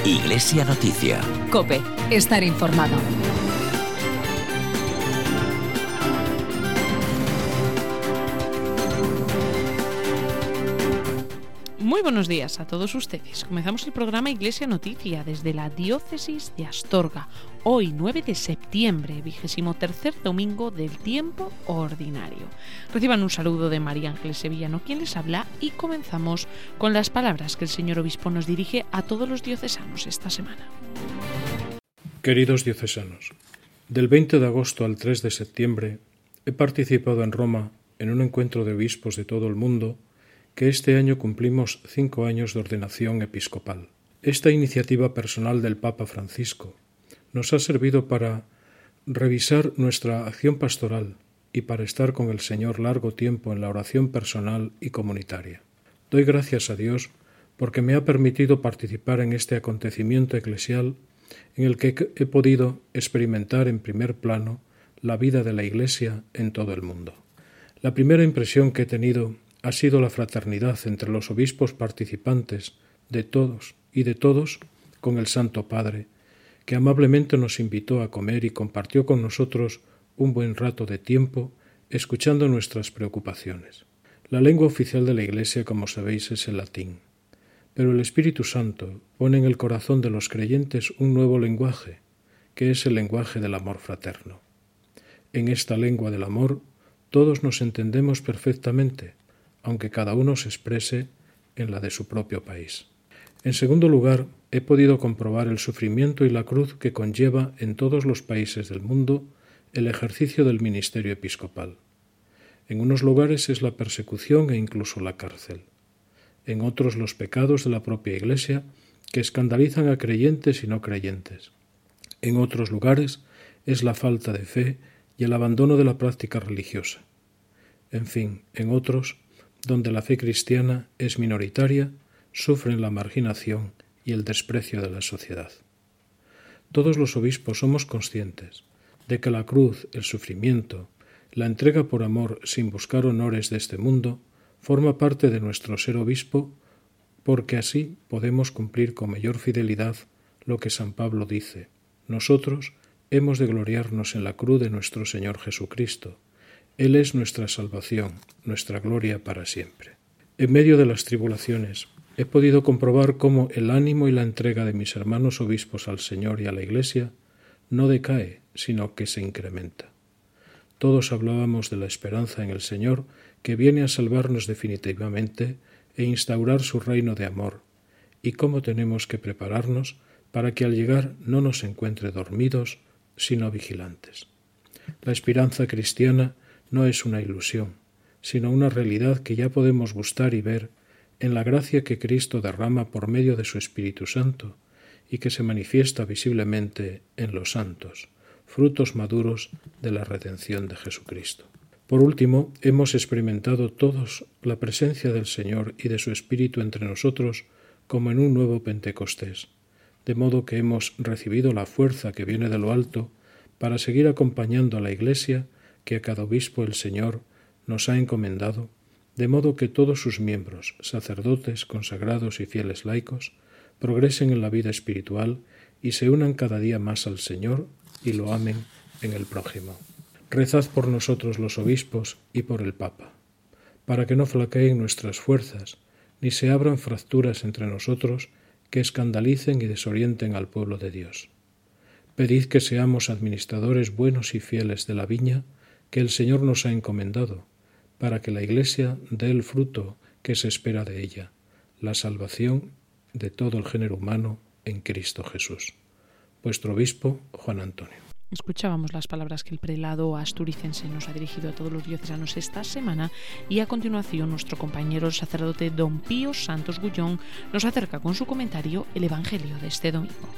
Iglesia Noticia. COPE. Estar informado. Muy buenos días a todos ustedes. Comenzamos el programa Iglesia Noticia desde la Diócesis de Astorga. Hoy, 9 de septiembre, 23º domingo del tiempo ordinario. Reciban un saludo de María Ángeles Sevillano, quien les habla, y comenzamos con las palabras que el señor obispo nos dirige a todos los diocesanos esta semana. Queridos diocesanos, del 20 de agosto al 3 de septiembre he participado en Roma en un encuentro de obispos de todo el mundo que este año cumplimos 5 años de ordenación episcopal. Esta iniciativa personal del Papa Francisco nos ha servido para revisar nuestra acción pastoral y para estar con el Señor largo tiempo en la oración personal y comunitaria. Doy gracias a Dios porque me ha permitido participar en este acontecimiento eclesial en el que he podido experimentar en primer plano la vida de la Iglesia en todo el mundo. La primera impresión que he tenido ha sido la fraternidad entre los obispos participantes de todos y de todos con el Santo Padre, que amablemente nos invitó a comer y compartió con nosotros un buen rato de tiempo escuchando nuestras preocupaciones. La lengua oficial de la Iglesia, como sabéis, es el latín, pero el Espíritu Santo pone en el corazón de los creyentes un nuevo lenguaje, que es el lenguaje del amor fraterno. En esta lengua del amor todos nos entendemos perfectamente, aunque cada uno se exprese en la de su propio país. En segundo lugar, he podido comprobar el sufrimiento y la cruz que conlleva en todos los países del mundo el ejercicio del ministerio episcopal. En unos lugares es la persecución e incluso la cárcel. En otros los pecados de la propia Iglesia que escandalizan a creyentes y no creyentes. En otros lugares es la falta de fe y el abandono de la práctica religiosa. En fin, en otros, donde la fe cristiana es minoritaria, sufren la marginación y el desprecio de la sociedad. Todos los obispos somos conscientes de que la cruz, el sufrimiento, la entrega por amor sin buscar honores de este mundo, forma parte de nuestro ser obispo, porque así podemos cumplir con mayor fidelidad lo que San Pablo dice: nosotros hemos de gloriarnos en la cruz de nuestro Señor Jesucristo. Él es nuestra salvación, nuestra gloria para siempre. En medio de las tribulaciones, he podido comprobar cómo el ánimo y la entrega de mis hermanos obispos al Señor y a la Iglesia no decae, sino que se incrementa. Todos hablábamos de la esperanza en el Señor, que viene a salvarnos definitivamente e instaurar su reino de amor, y cómo tenemos que prepararnos para que al llegar no nos encuentre dormidos, sino vigilantes. La esperanza cristiana no es una ilusión, sino una realidad que ya podemos gustar y ver en la gracia que Cristo derrama por medio de su Espíritu Santo y que se manifiesta visiblemente en los santos, frutos maduros de la redención de Jesucristo. Por último, hemos experimentado todos la presencia del Señor y de su Espíritu entre nosotros como en un nuevo Pentecostés, de modo que hemos recibido la fuerza que viene de lo alto para seguir acompañando a la Iglesia que a cada obispo el Señor nos ha encomendado, de modo que todos sus miembros, sacerdotes, consagrados y fieles laicos, progresen en la vida espiritual y se unan cada día más al Señor y lo amen en el prójimo. Rezad por nosotros los obispos y por el Papa, para que no flaqueen nuestras fuerzas, ni se abran fracturas entre nosotros que escandalicen y desorienten al pueblo de Dios. Pedid que seamos administradores buenos y fieles de la viña que el Señor nos ha encomendado, para que la Iglesia dé el fruto que se espera de ella, la salvación de todo el género humano en Cristo Jesús. Vuestro obispo, Juan Antonio. Escuchábamos las palabras que el prelado asturicense nos ha dirigido a todos los diocesanos esta semana, y a continuación nuestro compañero el sacerdote don Pío Santos Gullón nos acerca con su comentario el Evangelio de este domingo.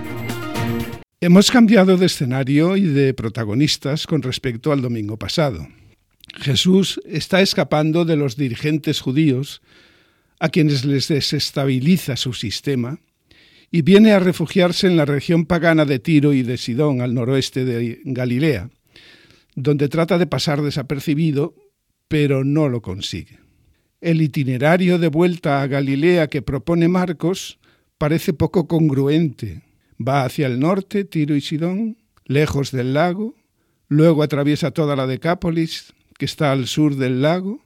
Hemos cambiado de escenario y de protagonistas con respecto al domingo pasado. Jesús está escapando de los dirigentes judíos, a quienes les desestabiliza su sistema, y viene a refugiarse en la región pagana de Tiro y de Sidón, al noroeste de Galilea, donde trata de pasar desapercibido, pero no lo consigue. El itinerario de vuelta a Galilea que propone Marcos parece poco congruente. Va hacia el norte, Tiro y Sidón, lejos del lago, luego atraviesa toda la Decápolis, que está al sur del lago,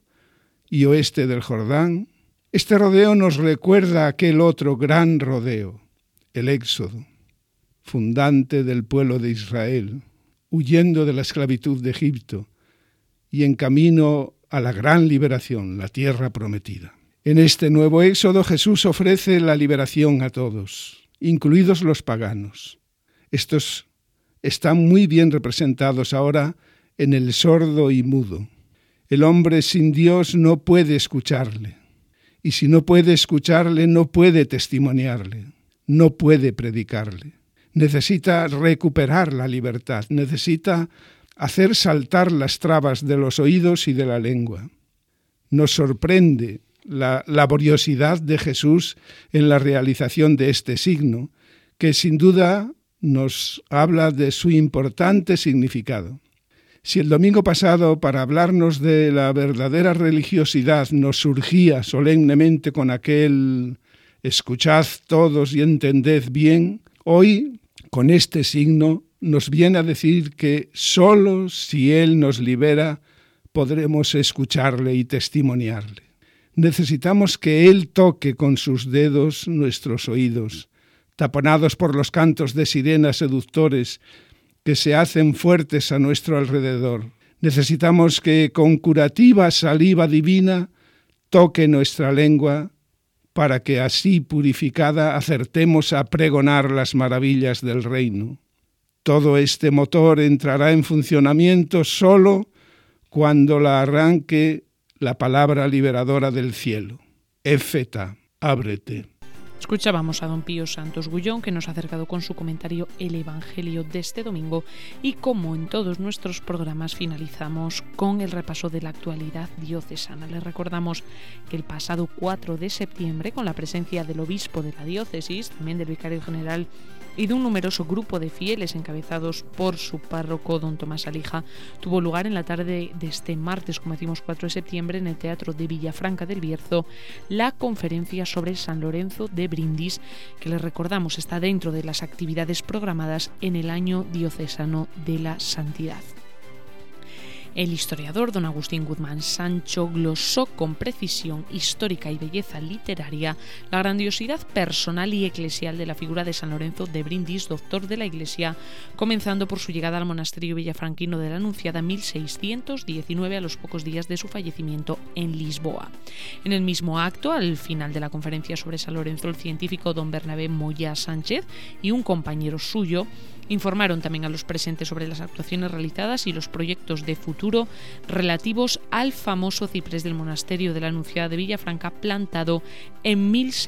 y oeste del Jordán. Este rodeo nos recuerda aquel otro gran rodeo, el Éxodo, fundante del pueblo de Israel, huyendo de la esclavitud de Egipto y en camino a la gran liberación, la tierra prometida. En este nuevo Éxodo Jesús ofrece la liberación a todos, incluidos los paganos. Estos están muy bien representados ahora en el sordo y mudo. El hombre sin Dios no puede escucharle, y si no puede escucharle, no puede testimoniarle, no puede predicarle. Necesita recuperar la libertad, necesita hacer saltar las trabas de los oídos y de la lengua. Nos sorprende la laboriosidad de Jesús en la realización de este signo, que sin duda nos habla de su importante significado. Si el domingo pasado, para hablarnos de la verdadera religiosidad, nos surgía solemnemente con aquel «escuchad todos y entended bien», hoy, con este signo, nos viene a decir que solo si Él nos libera podremos escucharle y testimoniarle. Necesitamos que Él toque con sus dedos nuestros oídos, taponados por los cantos de sirenas seductores que se hacen fuertes a nuestro alrededor. Necesitamos que con curativa saliva divina toque nuestra lengua para que así purificada acertemos a pregonar las maravillas del reino. Todo este motor entrará en funcionamiento solo cuando la arranque la palabra liberadora del cielo. Éfeta, ábrete. Escuchábamos a don Pío Santos Gullón, que nos ha acercado con su comentario el Evangelio de este domingo, y como en todos nuestros programas finalizamos con el repaso de la actualidad diocesana. Les recordamos que el pasado 4 de septiembre, con la presencia del obispo de la diócesis, también del vicario general y de un numeroso grupo de fieles encabezados por su párroco don Tomás Alija, tuvo lugar en la tarde de este martes, como decimos 4 de septiembre, en el Teatro de Villafranca del Bierzo, la conferencia sobre San Lorenzo de Brindis, que les recordamos está dentro de las actividades programadas en el Año Diocesano de la Santidad. El historiador don Agustín Guzmán Sancho glosó con precisión histórica y belleza literaria la grandiosidad personal y eclesial de la figura de San Lorenzo de Brindis, doctor de la Iglesia, comenzando por su llegada al monasterio villafranquino de la Anunciada en 1619, a los pocos días de su fallecimiento en Lisboa. En el mismo acto, al final de la conferencia sobre San Lorenzo, el científico don Bernabé Moya Sánchez y un compañero suyo informaron también a los presentes sobre las actuaciones realizadas y los proyectos de futuro relativos al famoso ciprés del monasterio de la Anunciada de Villafranca, plantado en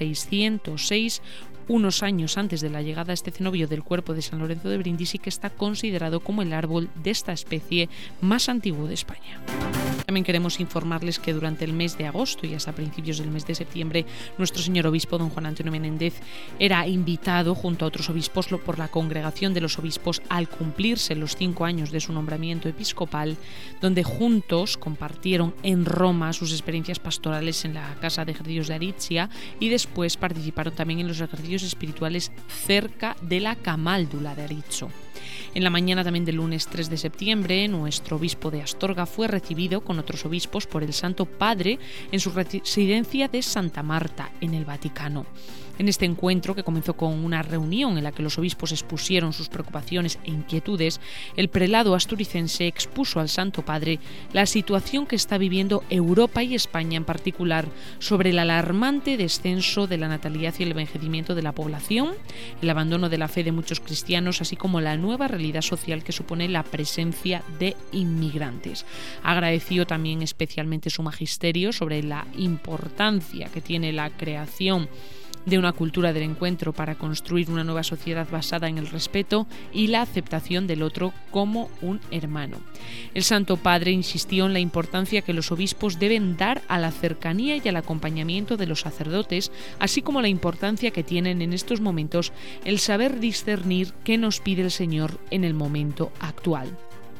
1606, unos años antes de la llegada a este cenobio del cuerpo de San Lorenzo de Brindisi, que está considerado como el árbol de esta especie más antiguo de España. También queremos informarles que durante el mes de agosto y hasta principios del mes de septiembre, nuestro señor obispo don Juan Antonio Menéndez era invitado junto a otros obispos por la Congregación de los Obispos al cumplirse los 5 años de su nombramiento episcopal, donde juntos compartieron en Roma sus experiencias pastorales en la Casa de Ejercicios de Aritzia y después participaron también en los ejercicios espirituales cerca de la Camáldula de Arezzo. En la mañana también del lunes 3 de septiembre, nuestro obispo de Astorga fue recibido con otros obispos por el Santo Padre en su residencia de Santa Marta, en el Vaticano. En este encuentro, que comenzó con una reunión en la que los obispos expusieron sus preocupaciones e inquietudes, el prelado asturicense expuso al Santo Padre la situación que está viviendo Europa y España en particular sobre el alarmante descenso de la natalidad y el envejecimiento de la población, el abandono de la fe de muchos cristianos, así como la nueva realidad social que supone la presencia de inmigrantes. Agradeció también especialmente su magisterio sobre la importancia que tiene la creación de una cultura del encuentro para construir una nueva sociedad basada en el respeto y la aceptación del otro como un hermano. El Santo Padre insistió en la importancia que los obispos deben dar a la cercanía y al acompañamiento de los sacerdotes, así como la importancia que tienen en estos momentos el saber discernir qué nos pide el Señor en el momento actual.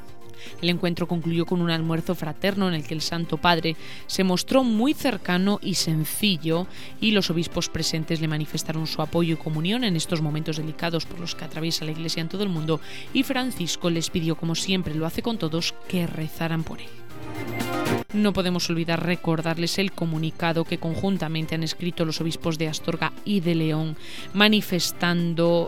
El encuentro concluyó con un almuerzo fraterno en el que el Santo Padre se mostró muy cercano y sencillo, y los obispos presentes le manifestaron su apoyo y comunión en estos momentos delicados por los que atraviesa la Iglesia en todo el mundo, y Francisco les pidió, como siempre lo hace con todos, que rezaran por él. No podemos olvidar recordarles el comunicado que conjuntamente han escrito los obispos de Astorga y de León, manifestando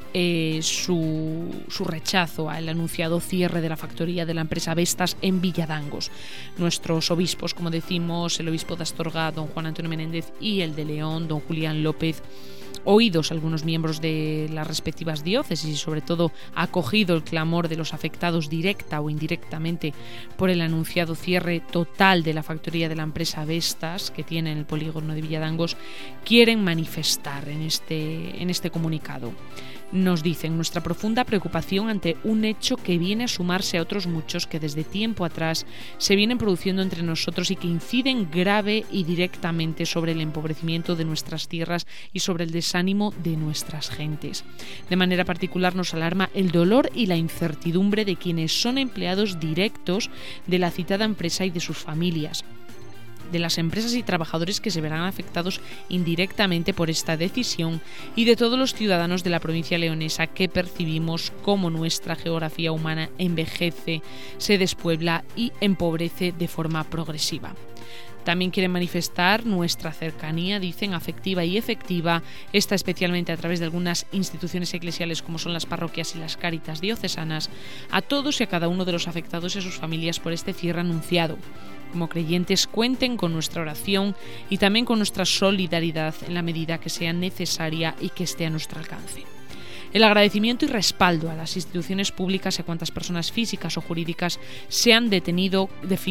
su rechazo al anunciado cierre de la factoría de la empresa Vestas en Villadangos. Nuestros obispos, como decimos, el obispo de Astorga, don Juan Antonio Menéndez, y el de León, don Julián López, oídos algunos miembros de las respectivas diócesis y sobre todo acogido el clamor de los afectados directa o indirectamente por el anunciado cierre total de la factoría de la empresa Vestas que tiene en el polígono de Villadangos, quieren manifestar en este comunicado. Nos dicen nuestra profunda preocupación ante un hecho que viene a sumarse a otros muchos que desde tiempo atrás se vienen produciendo entre nosotros y que inciden grave y directamente sobre el empobrecimiento de nuestras tierras y sobre el desánimo de nuestras gentes. De manera particular nos alarma el dolor y la incertidumbre de quienes son empleados directos de la citada empresa y de sus familias, de las empresas y trabajadores que se verán afectados indirectamente por esta decisión y de todos los ciudadanos de la provincia leonesa que percibimos cómo nuestra geografía humana envejece, se despuebla y empobrece de forma progresiva. También quieren manifestar nuestra cercanía, dicen, afectiva y efectiva, esta especialmente a través de algunas instituciones eclesiales como son las parroquias y las cáritas diocesanas, a todos y a cada uno de los afectados y a sus familias por este cierre anunciado. Como creyentes cuenten con nuestra oración y también con nuestra solidaridad en la medida que sea necesaria y que esté a nuestro alcance. El agradecimiento y respaldo a las instituciones públicas y a cuantas personas físicas o jurídicas se han definido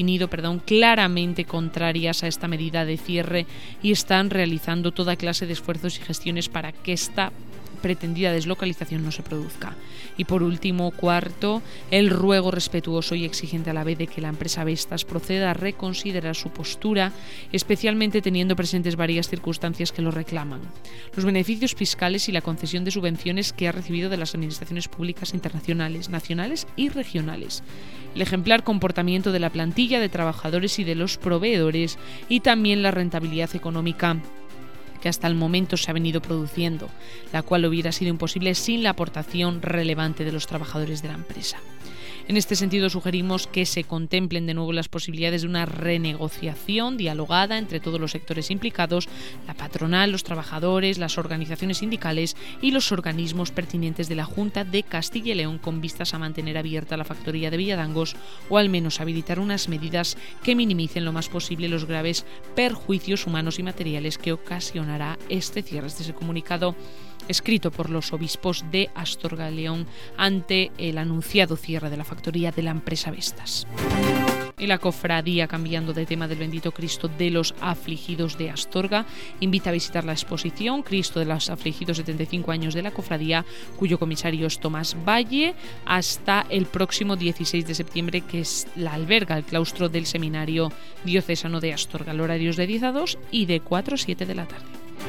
claramente contrarias a esta medida de cierre y están realizando toda clase de esfuerzos y gestiones para que esta pretendida deslocalización no se produzca. Y por último, cuarto, el ruego respetuoso y exigente a la vez de que la empresa Vestas proceda a reconsiderar su postura, especialmente teniendo presentes varias circunstancias que lo reclaman: los beneficios fiscales y la concesión de subvenciones que ha recibido de las administraciones públicas internacionales, nacionales y regionales, el ejemplar comportamiento de la plantilla de trabajadores y de los proveedores, y también la rentabilidad económica que hasta el momento se ha venido produciendo, la cual hubiera sido imposible sin la aportación relevante de los trabajadores de la empresa. En este sentido, sugerimos que se contemplen de nuevo las posibilidades de una renegociación dialogada entre todos los sectores implicados, la patronal, los trabajadores, las organizaciones sindicales y los organismos pertinentes de la Junta de Castilla y León, con vistas a mantener abierta la factoría de Villadangos o al menos habilitar unas medidas que minimicen lo más posible los graves perjuicios humanos y materiales que ocasionará este cierre. Este es el comunicado escrito por los obispos de Astorga y León ante el anunciado cierre de la factoría de la empresa Vestas. Y la cofradía, cambiando de tema, del Bendito Cristo de los Afligidos de Astorga, invita a visitar la exposición Cristo de los Afligidos, 75 años de la cofradía, cuyo comisario es Tomás Valle, hasta el próximo 16 de septiembre, que la alberga el claustro del Seminario Diocesano de Astorga. El horario es de 10 a 2 y de 4 a 7 de la tarde.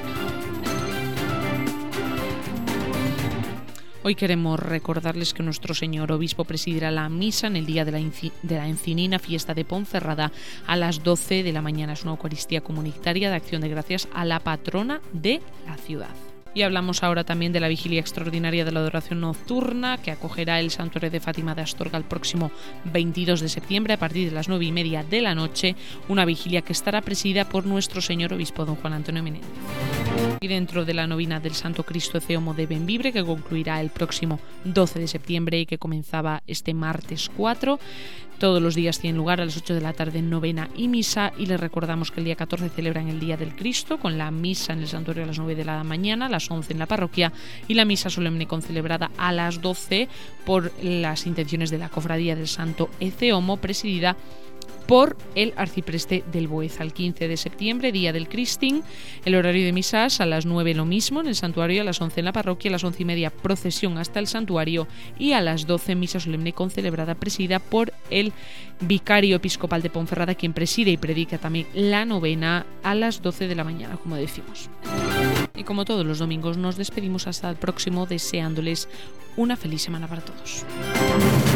Hoy queremos recordarles que nuestro señor obispo presidirá la misa en el día de la Encinina, fiesta de Ponferrada, a las 12 de la mañana. Es una Eucaristía comunitaria de acción de gracias a la patrona de la ciudad. Y hablamos ahora también de la vigilia extraordinaria de la adoración nocturna que acogerá el Santuario de Fátima de Astorga el próximo 22 de septiembre a partir de las 9:30 de la noche, una vigilia que estará presidida por nuestro señor obispo don Juan Antonio Menéndez. Y dentro de la novena del Santo Cristo Eceomo de Bembibre, que concluirá el próximo 12 de septiembre y que comenzaba este martes 4, todos los días tienen lugar a las 8 de la tarde novena y misa, y les recordamos que el día 14 celebran el Día del Cristo con la misa en el santuario a las 9 de la mañana, a las 11 en la parroquia, y la misa solemne concelebrada a las 12 por las intenciones de la Cofradía del Santo Eceomo, presidida por el arcipreste del Boeza. El 15 de septiembre, día del Cristín, el horario de misas a las 9 lo mismo en el santuario, a las 11 en la parroquia, a las 11:30 procesión hasta el santuario y a las 12 misa solemne concelebrada presidida por el vicario episcopal de Ponferrada, quien preside y predica también la novena a las 12 de la mañana, como decimos. Y como todos los domingos, nos despedimos hasta el próximo, deseándoles una feliz semana para todos.